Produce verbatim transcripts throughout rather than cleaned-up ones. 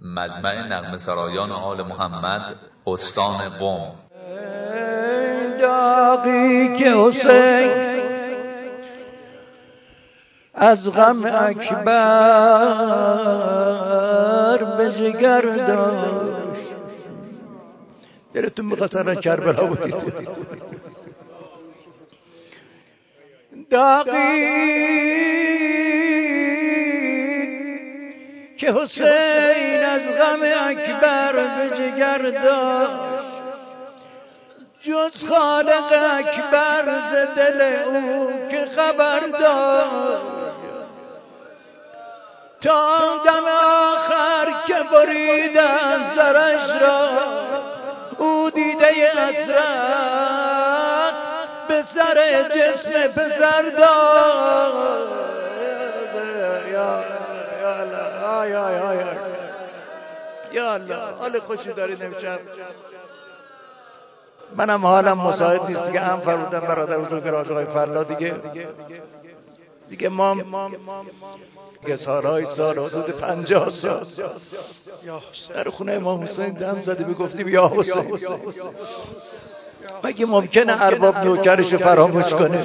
مجمع نغمه سرایان آل محمد استان قم. داغی که حسین از غم اکبر به جگر داشت. دلتون میخواست الان کربلا بودید. داغی که حسین از غم اکبر به جگر داشت، جز خالق اکبر ز دل او که خبر داشت. تا دم آخر که بریدن سرش را، او دیده حسرت به سر جسم پسر داشت. یا الله یا یا یا یا الله، حال خوشی دارید امشب. منم حالم مساعد نیست که هم فرمودن برادر بزرگ راج آقای فلا دیگه دیگه ما دیگه سالهای سال حدود پنجاه سال در خونه امام حسین دم زده بگفتیم یا حسین. مگه ممکنه ارباب نوکرشو فراموش کنه؟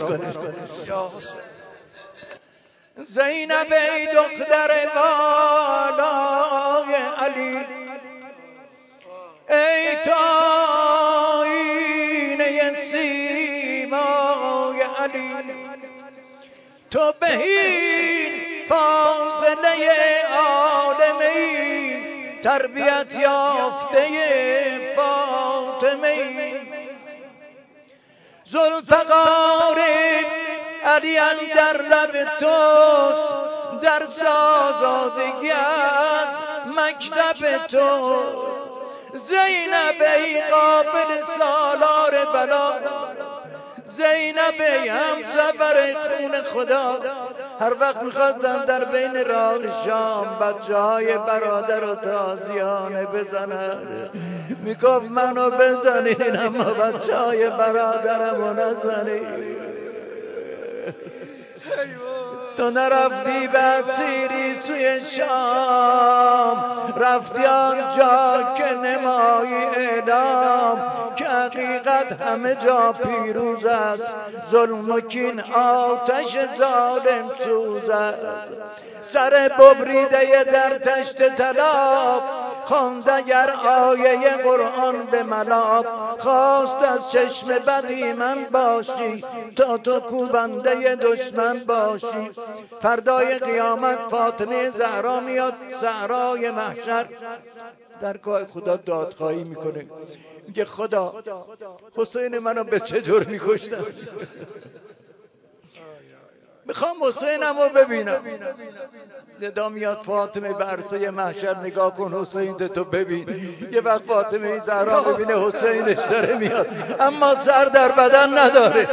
زینب ای دختر والای علی، ای تاینه سیمای علی، تو بهین فاضله عالمی، تربیت یافته فاطمی. ذوالفقار علی در لب توست، در آزادگی از مکتب تو. زینب ای قابل سالار بلا، زینب ای هم زفر خون خدا. هر وقت میخواستم در بین راه شام بچه های برادر و تازیانه بزنن، میگفت منو بزنین اما بچه های برادرمو نزنین. تو نرفتی به اسیری سوی شام، رفتی آنجا که نمایی اعلام که حقیقت همه جا پیروز است، ظلم و کین آتش ظالم سوز است. سر ببریده در تشت طلا خواند اگر آیه قرآن به ملاب، خواست از چشم بدی من باشی تا تو کوبنده دشمن باشی. فردای قیامت فاطمه زهرا میاد صحرای محشر، در گاه خدا دادخواهی میکنه، میگه خدا حسین منو به چه جور میکشتن؟ میخوام حسینم رو ببینم. ندا میاد فاطمه به عرصه محشر نگاه کن حسین تو ببین. یه وقت فاطمه زهرا ببینه حسینش داره میاد اما سر در بدن نداره.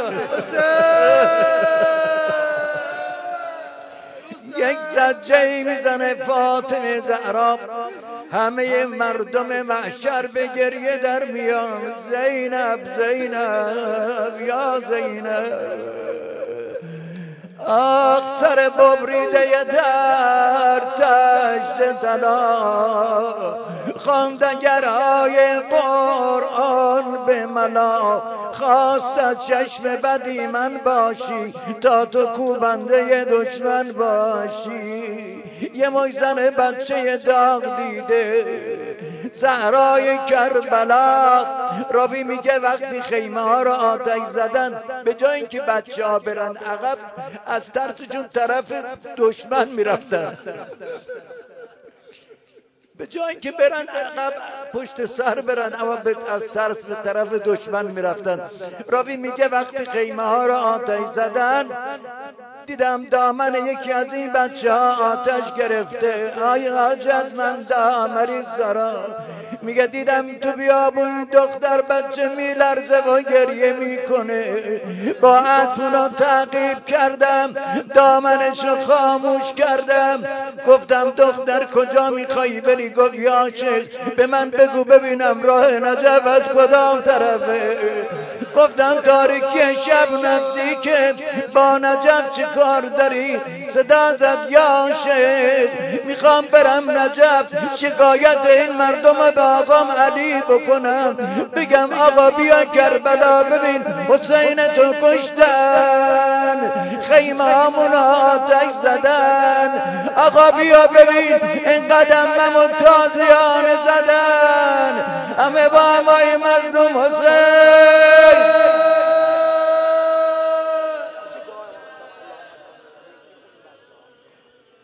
یک زجه‌ای میزنه فاطمه زهرا، همه مردم محشر به گریه در میان. زینب زینب یا زینب. آخ سر ببریده در تشت طلا، خواند اگر آیه قرآن به ملا، خواست از چشم بدی من باشی تا تو کوبنده دشمن باشی. یه موزن بچه داغ دیده صحرای کربلا، راوی میگه وقتی خیمه ها را آتش زدن به جای اینکه بچه ها برن عقب از ترسشون طرف دشمن میرفتن، به جای اینکه برن عقب پشت سر برن اما از ترس به طرف دشمن میرفتن. راوی میگه وقتی خیمه ها را آتش زدن دیدم دامن یکی از این بچه ها آتش گرفته. آی حاجت من دامریز دارم. میگه دیدم تو بیابون دختر بچه میلرزه و گریه میکنه، با اتونا تعقیب کردم، دامنشو خاموش کردم. گفتم دختر کجا میخوایی بری؟ گفت یا شیخ به من بگو ببینم راه نجف از کدام طرفه. گفتم تاریکی شب نزدیکه، با نجف چه کار داری؟ صدا زد یا شیخ میخوام برم نجف شکایت این مردم به آقام علی بکنم، بگم آقا بیا کربلا ببین حسین تو کشتن، خیمه همون آتش زدن، آقا بیا ببین این قدم و تازیان زدن، همه با همای مظلوم حسین